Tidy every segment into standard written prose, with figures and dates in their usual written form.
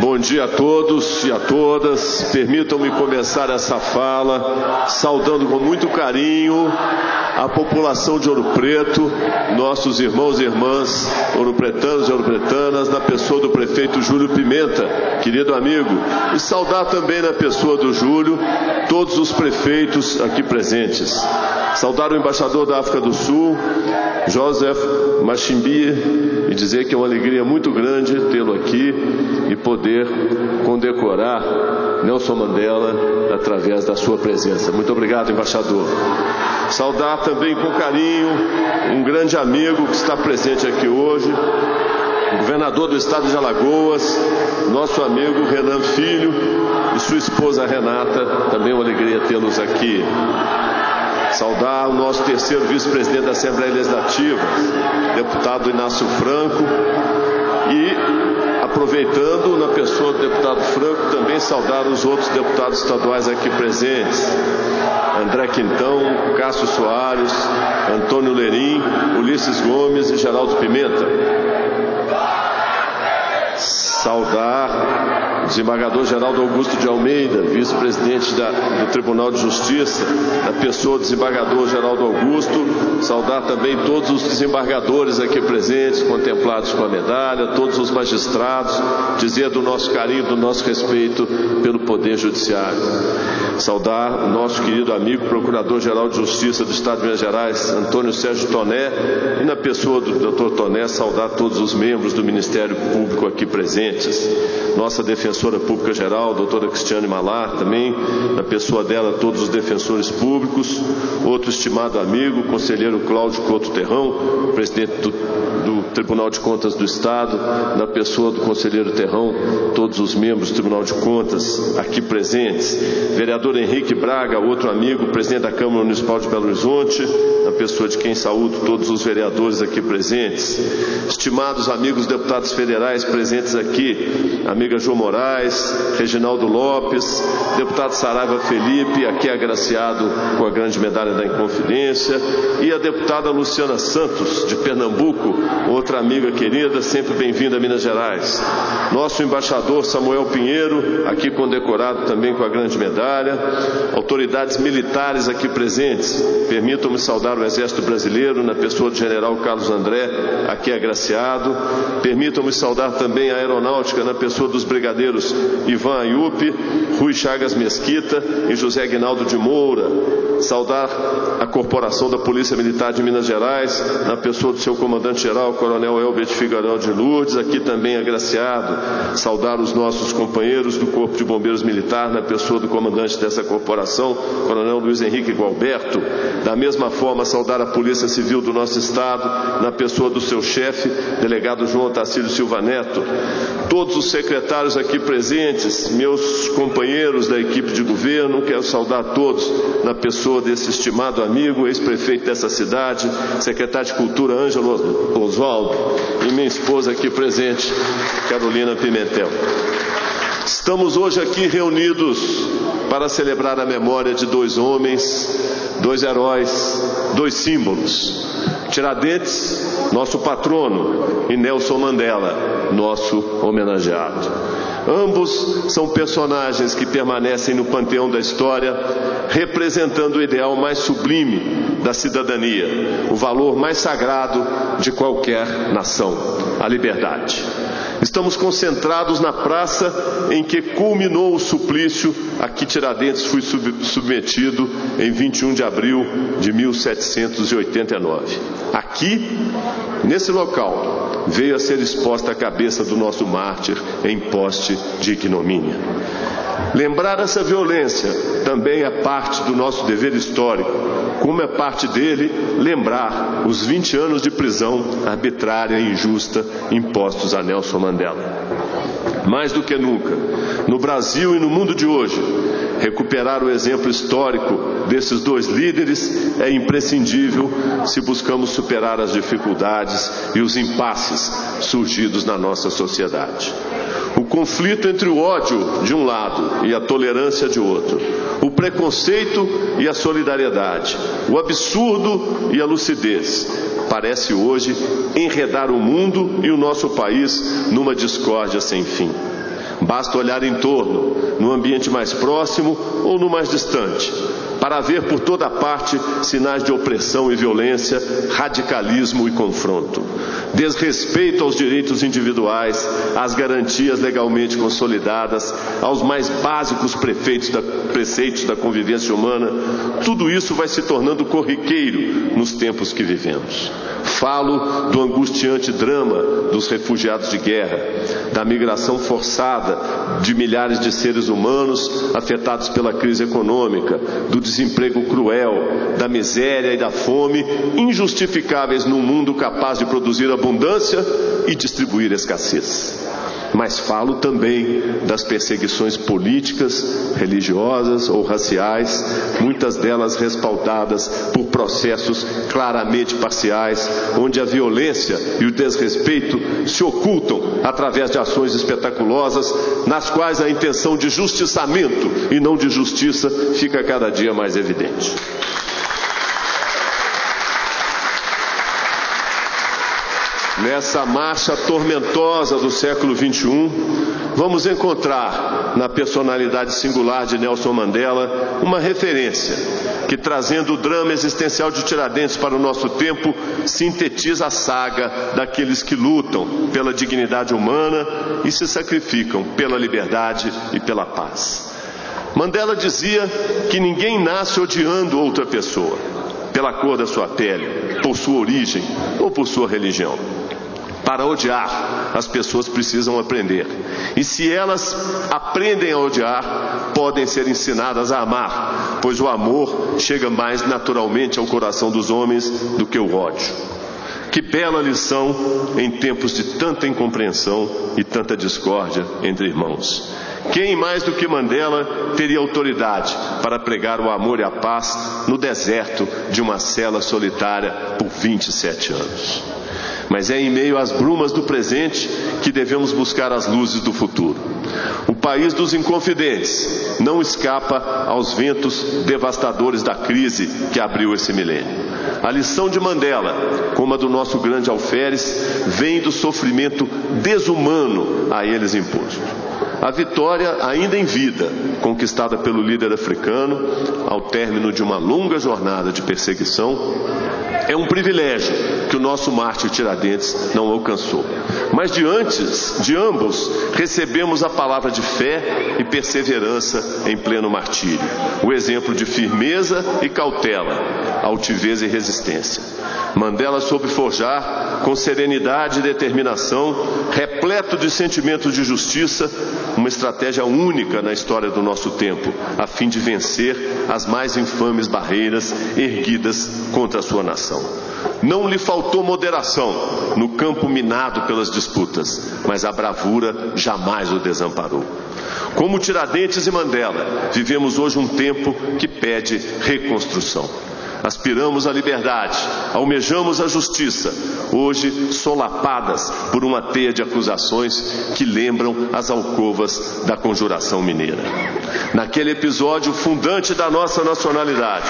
Bom dia a todos e a todas. Permitam-me começar essa fala saudando com muito carinho a população de Ouro Preto, nossos irmãos e irmãs ouropretanos e ouropretanas, na pessoa do prefeito Júlio Pimenta, querido amigo, e saudar também na pessoa do Júlio todos os prefeitos aqui presentes. Saudar o embaixador da África do Sul, Joseph Machimbi, e dizer que é uma alegria muito grande tê-lo aqui e poder condecorar Nelson Mandela através da sua presença. Muito obrigado, embaixador. Saudar também com carinho um grande amigo que está presente aqui hoje, o governador do estado de Alagoas, nosso amigo Renan Filho, e sua esposa Renata. Também uma alegria tê-los aqui. Saudar o nosso terceiro vice-presidente da Assembleia Legislativa, deputado Inácio Franco, e, aproveitando na pessoa do deputado Franco, também saudar os outros deputados estaduais aqui presentes: André Quintão, Cássio Soares, Antônio Lerim, Ulisses Gomes e Geraldo Pimenta. Saudar o desembargador Geraldo Augusto de Almeida, vice-presidente do Tribunal de Justiça, na pessoa do desembargador Geraldo Augusto. Saudar também todos os desembargadores aqui presentes, contemplados com a medalha, todos os magistrados, dizer do nosso carinho, do nosso respeito pelo Poder Judiciário. Saudar o nosso querido amigo Procurador-Geral de Justiça do Estado de Minas Gerais, Antônio Sérgio Toné, e na pessoa do Dr. Toné, saudar todos os membros do Ministério Público aqui presentes. Nossa defensora pública geral, doutora Cristiane Malar, também, na pessoa dela, todos os defensores públicos. Outro estimado amigo, conselheiro Cláudio Couto Terrão, presidente do Tribunal de Contas do Estado, na pessoa do conselheiro Terrão, todos os membros do Tribunal de Contas aqui presentes. Vereador Henrique Braga, outro amigo, presidente da Câmara Municipal de Belo Horizonte, na pessoa de quem saúdo todos os vereadores aqui presentes. Estimados amigos deputados federais presentes aqui, amiga João Moraes, Reginaldo Lopes, deputado Saraiva Felipe, aqui agraciado com a grande medalha da Inconfidência, e a deputada Luciana Santos, de Pernambuco, outra amiga querida, sempre bem-vinda a Minas Gerais. Nosso embaixador Samuel Pinheiro, aqui condecorado também com a grande medalha. Autoridades militares aqui presentes, permitam-me saudar o Exército Brasileiro, na pessoa do general Carlos André, aqui agraciado. Permitam-me saudar também a Aeronáutica, na pessoa dos brigadeiros Ivan Ayup, Rui Chagas Mesquita e José Aguinaldo de Moura. Saudar a Corporação da Polícia Militar de Minas Gerais, na pessoa do seu comandante-geral, Coronel Elbert Figueiredo de Lourdes, aqui também agraciado. Saudar os nossos companheiros do Corpo de Bombeiros Militar, na pessoa do comandante dessa corporação, Coronel Luiz Henrique Gualberto. Da mesma forma, saudar a Polícia Civil do nosso Estado, na pessoa do seu chefe, delegado João Otacílio Silva Neto. Todos os secretários aqui presentes, meus companheiros da equipe de governo, quero saudar todos na pessoa desse estimado amigo, ex-prefeito dessa cidade, secretário de Cultura Ângelo Oswaldo, e minha esposa aqui presente, Carolina Pimentel. Estamos hoje aqui reunidos para celebrar a memória de dois homens, dois heróis, dois símbolos: Tiradentes, nosso patrono, e Nelson Mandela, nosso homenageado. Ambos são personagens que permanecem no panteão da história, representando o ideal mais sublime da cidadania, o valor mais sagrado de qualquer nação, a liberdade. Estamos concentrados na praça em que culminou o suplício a que Tiradentes foi submetido em 21 de abril de 1789. Aqui, nesse local, veio a ser exposta a cabeça do nosso mártir em poste de ignomínia. Lembrar essa violência também é parte do nosso dever histórico, como é parte dele lembrar os 20 anos de prisão arbitrária e injusta impostos a Nelson Mandela. Mais do que nunca, no Brasil e no mundo de hoje, recuperar o exemplo histórico desses dois líderes é imprescindível se buscamos superar as dificuldades e os impasses surgidos na nossa sociedade. O conflito entre o ódio de um lado e a tolerância de outro, o preconceito e a solidariedade, o absurdo e a lucidez, parece hoje enredar o mundo e o nosso país numa discórdia sem fim. Basta olhar em torno, no ambiente mais próximo ou no mais distante, para ver por toda parte sinais de opressão e violência, radicalismo e confronto, desrespeito aos direitos individuais, às garantias legalmente consolidadas, aos mais básicos preceitos da convivência humana. Tudo isso vai se tornando corriqueiro nos tempos que vivemos. Falo do angustiante drama dos refugiados de guerra, da migração forçada de milhares de seres humanos afetados pela crise econômica, do desemprego cruel, da miséria e da fome injustificáveis num mundo capaz de produzir abundância e distribuir escassez. Mas falo também das perseguições políticas, religiosas ou raciais, muitas delas respaldadas por processos claramente parciais, onde a violência e o desrespeito se ocultam através de ações espetaculosas, nas quais a intenção de justiçamento e não de justiça fica cada dia mais evidente. Nessa marcha tormentosa do século XXI, vamos encontrar na personalidade singular de Nelson Mandela uma referência que, trazendo o drama existencial de Tiradentes para o nosso tempo, sintetiza a saga daqueles que lutam pela dignidade humana e se sacrificam pela liberdade e pela paz. Mandela dizia que ninguém nasce odiando outra pessoa, pela cor da sua pele, por sua origem ou por sua religião. Para odiar, as pessoas precisam aprender. E se elas aprendem a odiar, podem ser ensinadas a amar, pois o amor chega mais naturalmente ao coração dos homens do que o ódio. Que bela lição em tempos de tanta incompreensão e tanta discórdia entre irmãos. Quem mais do que Mandela teria autoridade para pregar o amor e a paz no deserto de uma cela solitária por 27 anos? Mas é em meio às brumas do presente que devemos buscar as luzes do futuro. O país dos inconfidentes não escapa aos ventos devastadores da crise que abriu esse milênio. A lição de Mandela, como a do nosso grande alferes, vem do sofrimento desumano a eles imposto. A vitória, ainda em vida, conquistada pelo líder africano, ao término de uma longa jornada de perseguição, é um privilégio que o nosso mártir Tiradentes não alcançou. Mas de ambos, recebemos a palavra de fé e perseverança em pleno martírio. O exemplo de firmeza e cautela, altivez e resistência. Mandela soube forjar, com serenidade e determinação, repleto de sentimentos de justiça, uma estratégia única na história do nosso tempo, a fim de vencer as mais infames barreiras erguidas contra a sua nação. Não lhe faltou moderação no campo minado pelas disputas, mas a bravura jamais o desamparou. Como Tiradentes e Mandela, vivemos hoje um tempo que pede reconstrução. Aspiramos à liberdade, almejamos a justiça, hoje solapadas por uma teia de acusações que lembram as alcovas da Conjuração Mineira. Naquele episódio fundante da nossa nacionalidade,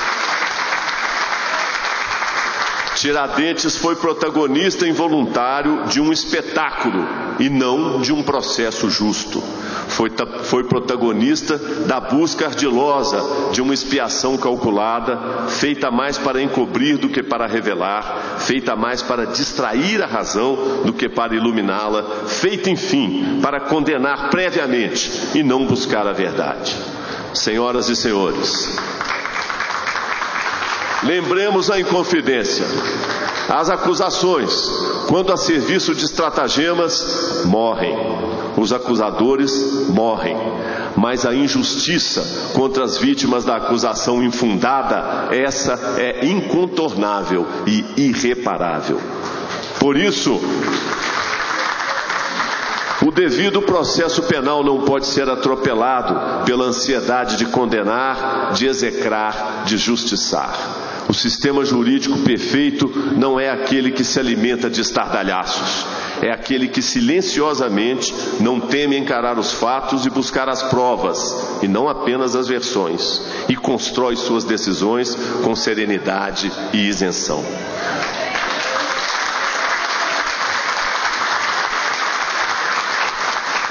Tiradentes foi protagonista involuntário de um espetáculo e não de um processo justo. Foi protagonista da busca ardilosa de uma expiação calculada, feita mais para encobrir do que para revelar, feita mais para distrair a razão do que para iluminá-la, feita, enfim, para condenar previamente e não buscar a verdade. Senhoras e senhores, lembremos a inconfidência. As acusações, quando a serviço de estratagemas, morrem. Os acusadores morrem. Mas a injustiça contra as vítimas da acusação infundada, essa é incontornável e irreparável. Por isso, o devido processo penal não pode ser atropelado pela ansiedade de condenar, de execrar, de justiçar. O sistema jurídico perfeito não é aquele que se alimenta de estardalhaços. É aquele que silenciosamente não teme encarar os fatos e buscar as provas, e não apenas as versões, e constrói suas decisões com serenidade e isenção.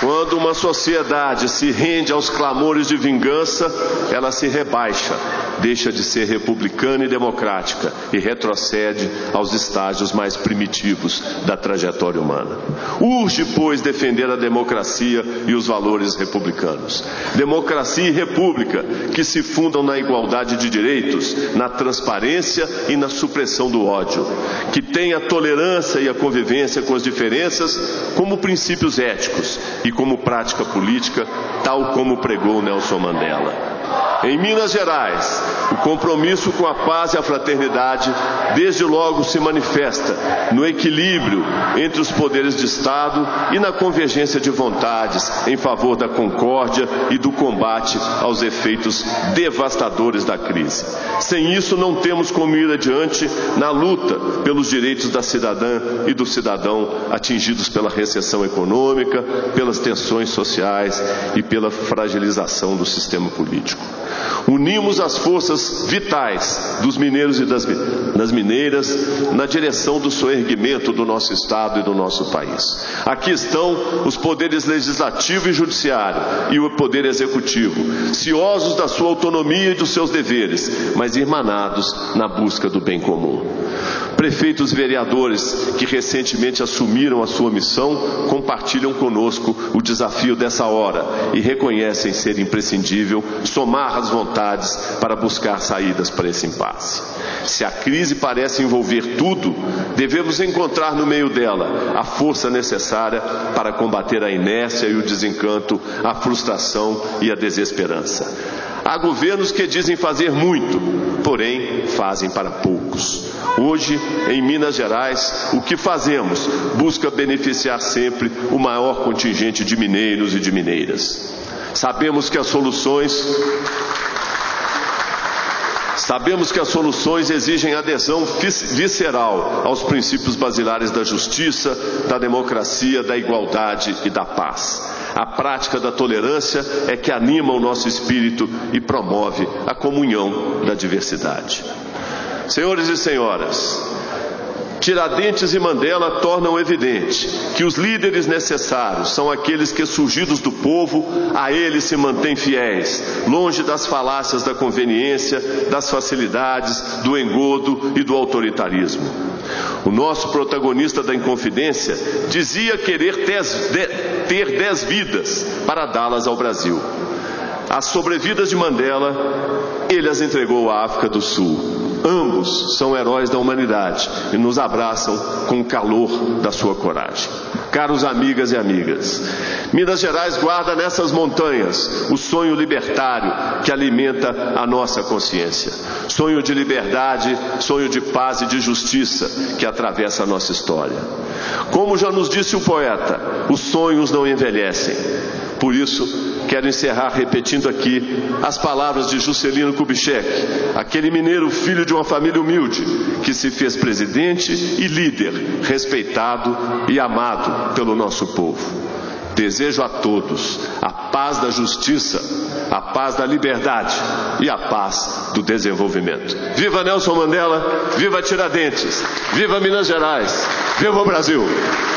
Quando uma sociedade se rende aos clamores de vingança, ela se rebaixa, deixa de ser republicana e democrática e retrocede aos estágios mais primitivos da trajetória humana. Urge, pois, defender a democracia e os valores republicanos. Democracia e república que se fundam na igualdade de direitos, na transparência e na supressão do ódio, que tem a tolerância e a convivência com as diferenças como princípios éticos e como prática política, tal como pregou Nelson Mandela. Em Minas Gerais, o compromisso com a paz e a fraternidade desde logo se manifesta no equilíbrio entre os poderes de Estado e na convergência de vontades em favor da concórdia e do combate aos efeitos devastadores da crise. Sem isso, não temos como ir adiante na luta pelos direitos da cidadã e do cidadão atingidos pela recessão econômica, pelas tensões sociais e pela fragilização do sistema político. Unimos as forças vitais dos mineiros e das mineiras na direção do soerguimento do nosso Estado e do nosso país. Aqui estão os poderes legislativo e judiciário e o poder executivo, ciosos da sua autonomia e dos seus deveres, mas irmanados na busca do bem comum. Prefeitos e vereadores que recentemente assumiram a sua missão compartilham conosco o desafio dessa hora e reconhecem ser imprescindível somar as vontades para buscar saídas para esse impasse. Se a crise parece envolver tudo, devemos encontrar no meio dela a força necessária para combater a inércia e o desencanto, a frustração e a desesperança. Há governos que dizem fazer muito, porém fazem para poucos. Hoje, em Minas Gerais, o que fazemos busca beneficiar sempre o maior contingente de mineiros e de mineiras. Sabemos que as soluções exigem adesão visceral aos princípios basilares da justiça, da democracia, da igualdade e da paz. A prática da tolerância é que anima o nosso espírito e promove a comunhão da diversidade. Senhores e senhoras, Tiradentes e Mandela tornam evidente que os líderes necessários são aqueles que, surgidos do povo, a eles se mantêm fiéis, longe das falácias da conveniência, das facilidades, do engodo e do autoritarismo. O nosso protagonista da Inconfidência dizia querer ter 10 vidas para dá-las ao Brasil. As sobrevidas de Mandela, ele as entregou à África do Sul. Ambos são heróis da humanidade e nos abraçam com o calor da sua coragem. Caros amigas e amigas, Minas Gerais guarda nessas montanhas o sonho libertário que alimenta a nossa consciência. Sonho de liberdade, sonho de paz e de justiça que atravessa a nossa história. Como já nos disse o poeta, os sonhos não envelhecem. Por isso, quero encerrar repetindo aqui as palavras de Juscelino Kubitschek, aquele mineiro filho de uma família humilde, que se fez presidente e líder, respeitado e amado pelo nosso povo. Desejo a todos a paz da justiça, a paz da liberdade e a paz do desenvolvimento. Viva Nelson Mandela, viva Tiradentes, viva Minas Gerais, viva o Brasil!